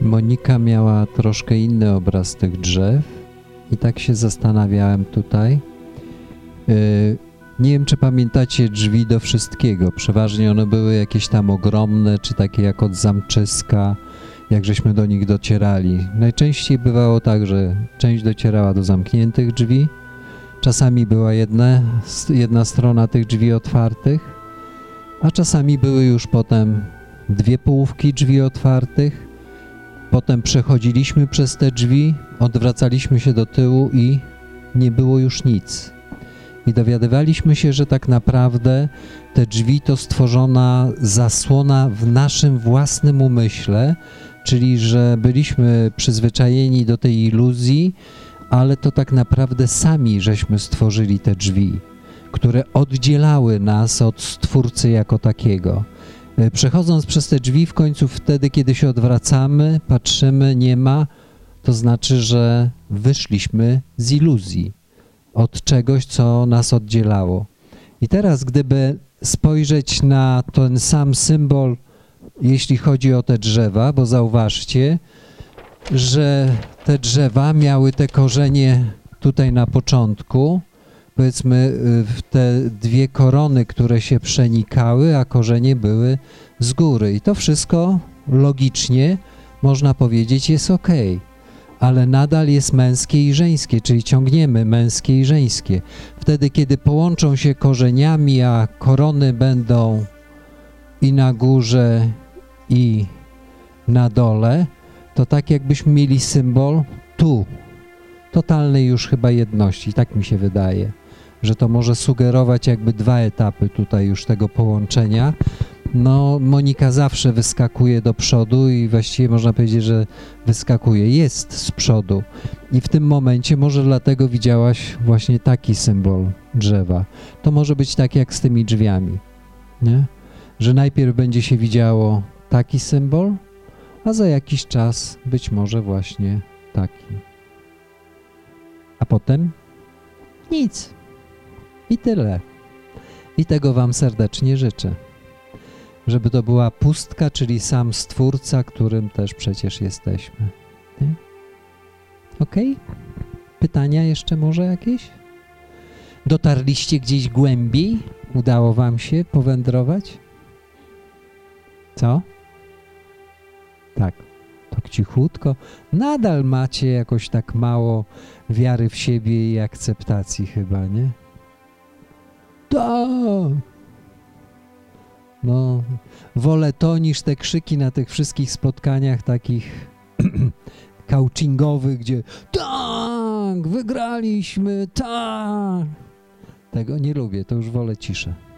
Monika miała troszkę inny obraz tych drzew i tak się zastanawiałem tutaj. Nie wiem, czy pamiętacie drzwi do wszystkiego. Przeważnie one były jakieś tam ogromne, czy takie jak od zamczyska, jak żeśmy do nich docierali. Najczęściej bywało tak, że część docierała do zamkniętych drzwi, czasami była jedna strona tych drzwi otwartych, a czasami były już potem dwie połówki drzwi otwartych. Potem przechodziliśmy przez te drzwi, odwracaliśmy się do tyłu i nie było już nic. I dowiadywaliśmy się, że tak naprawdę te drzwi to stworzona zasłona w naszym własnym umyśle, czyli że byliśmy przyzwyczajeni do tej iluzji, ale to tak naprawdę sami żeśmy stworzyli te drzwi, które oddzielały nas od Stwórcy jako takiego. Przechodząc przez te drzwi, w końcu wtedy, kiedy się odwracamy, patrzymy, nie ma, to znaczy, że wyszliśmy z iluzji, od czegoś, co nas oddzielało. I teraz, gdyby spojrzeć na ten sam symbol, jeśli chodzi o te drzewa, bo zauważcie, że te drzewa miały te korzenie tutaj na początku, powiedzmy te dwie korony, które się przenikały, a korzenie były z góry. I to wszystko logicznie, można powiedzieć, jest ok, ale nadal jest męskie i żeńskie, czyli ciągniemy męskie i żeńskie. Wtedy, kiedy połączą się korzeniami, a korony będą i na górze, i na dole, to tak jakbyśmy mieli symbol tu, totalnej już chyba jedności, tak mi się wydaje, że to może sugerować jakby dwa etapy tutaj już tego połączenia. No, Monika zawsze wyskakuje do przodu i właściwie można powiedzieć, że wyskakuje, jest z przodu. I w tym momencie może dlatego widziałaś właśnie taki symbol drzewa. To może być tak jak z tymi drzwiami, nie? Że najpierw będzie się widziało taki symbol, a za jakiś czas być może właśnie taki. A potem nic. I tyle. I tego Wam serdecznie życzę. Żeby to była pustka, czyli sam Stwórca, którym też przecież jesteśmy. Nie? Okej? Pytania jeszcze może jakieś? Dotarliście gdzieś głębiej? Udało Wam się powędrować? Co? Tak, tak cichutko. Nadal macie jakoś tak mało wiary w siebie i akceptacji chyba, nie? Tak! No, wolę to niż te krzyki na tych wszystkich spotkaniach takich coachingowych, gdzie tak, wygraliśmy, tak. Tego nie lubię, to już wolę ciszę.